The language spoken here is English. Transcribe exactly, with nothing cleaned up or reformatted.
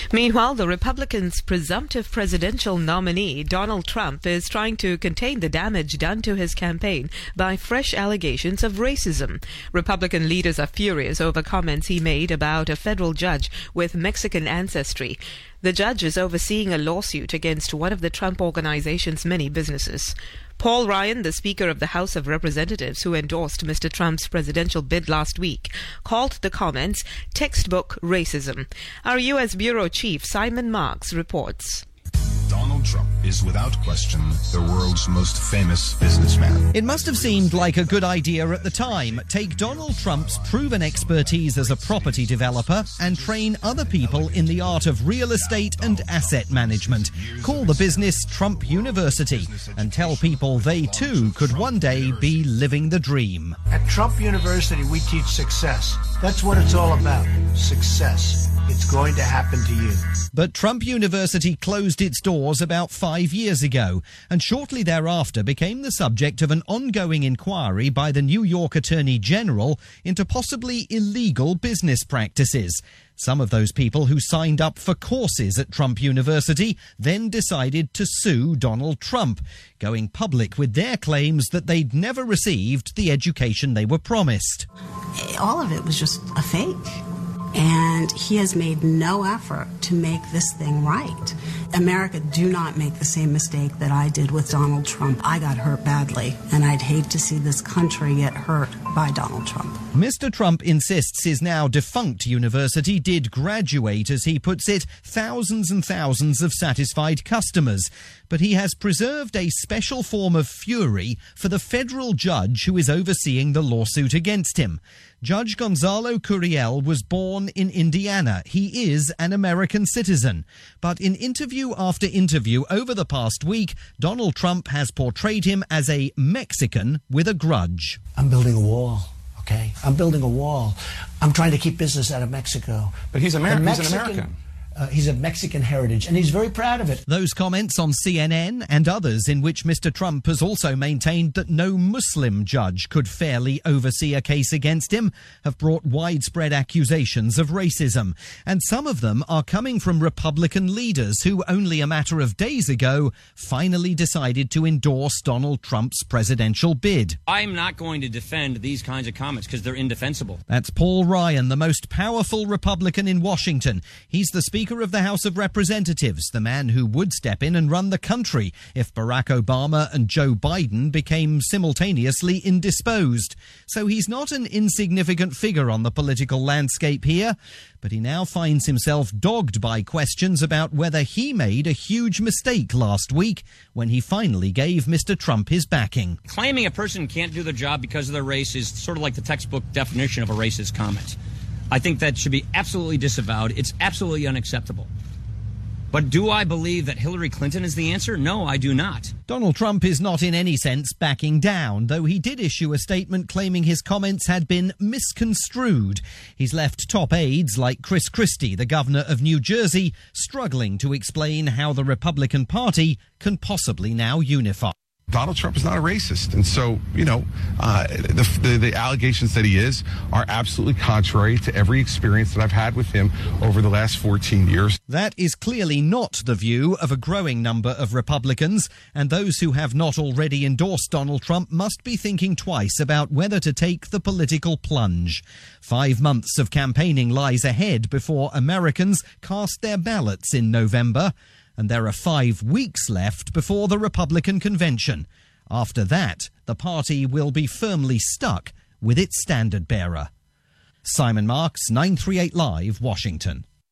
Meanwhile, the Republicans' presumptive presidential nominee, Donald Trump, is trying to contain the damage done to his campaign by fresh allegations of racism. Republican leaders are furious over comments he made about a federal judge with Mexican ancestry. The judge is overseeing a lawsuit against one of the Trump organization's many businesses. Paul Ryan, the Speaker of the House of Representatives who endorsed Mister Trump's presidential bid last week, called the comments textbook racism. Our U S Bureau Chief Simon Marks reports. Donald Trump is without question the world's most famous businessman. It must have seemed like a good idea at the time. Take Donald Trump's proven expertise as a property developer and train other people in the art of real estate and asset management. Call the business Trump University and tell people they too could one day be living the dream. At Trump University, we teach success. That's what it's all about. Success. It's going to happen to you. But Trump University closed its doors about five years ago and shortly thereafter became the subject of an ongoing inquiry by the New York Attorney General into possibly illegal business practices. Some of those people who signed up for courses at Trump University then decided to sue Donald Trump, going public with their claims that they'd never received the education they were promised. All of it was just a fake. And he has made no effort to make this thing right. America, do not make the same mistake that I did with Donald Trump. I got hurt badly, and I'd hate to see this country get hurt by Donald Trump. Mister Trump insists his now defunct university did graduate, as he puts it, thousands and thousands of satisfied customers. But he has preserved a special form of fury for the federal judge who is overseeing the lawsuit against him. Judge Gonzalo Curiel was born in Indiana. He is an American citizen. But in interview after interview over the past week, Donald Trump has portrayed him as a Mexican with a grudge. I'm building a wall, okay? I'm building a wall. I'm trying to keep business out of Mexico. But he's, Amer- Mexican, he's an American. Uh, he's of Mexican heritage, and he's very proud of it. Those comments on C N N and others in which Mister Trump has also maintained that no Muslim judge could fairly oversee a case against him have brought widespread accusations of racism. And some of them are coming from Republican leaders who only a matter of days ago finally decided to endorse Donald Trump's presidential bid. I'm not going to defend these kinds of comments because they're indefensible. That's Paul Ryan, the most powerful Republican in Washington. He's the Speaker of the House of Representatives, the man who would step in and run the country if Barack Obama and Joe Biden became simultaneously indisposed. So he's not an insignificant figure on the political landscape here, but he now finds himself dogged by questions about whether he made a huge mistake last week when he finally gave Mister Trump his backing. Claiming a person can't do their job because of their race is sort of like the textbook definition of a racist comment. I think that should be absolutely disavowed. It's absolutely unacceptable. But do I believe that Hillary Clinton is the answer? No, I do not. Donald Trump is not in any sense backing down, though he did issue a statement claiming his comments had been misconstrued. He's left top aides like Chris Christie, the governor of New Jersey, struggling to explain how the Republican Party can possibly now unify. Donald Trump is not a racist. And so, you know, uh, the, the, the allegations that he is are absolutely contrary to every experience that I've had with him over the last fourteen years. That is clearly not the view of a growing number of Republicans, and those who have not already endorsed Donald Trump must be thinking twice about whether to take the political plunge. Five months of campaigning lies ahead before Americans cast their ballots in November. And there are five weeks left before the Republican convention. After that, the party will be firmly stuck with its standard bearer. Simon Marks, nine thirty-eight Live, Washington.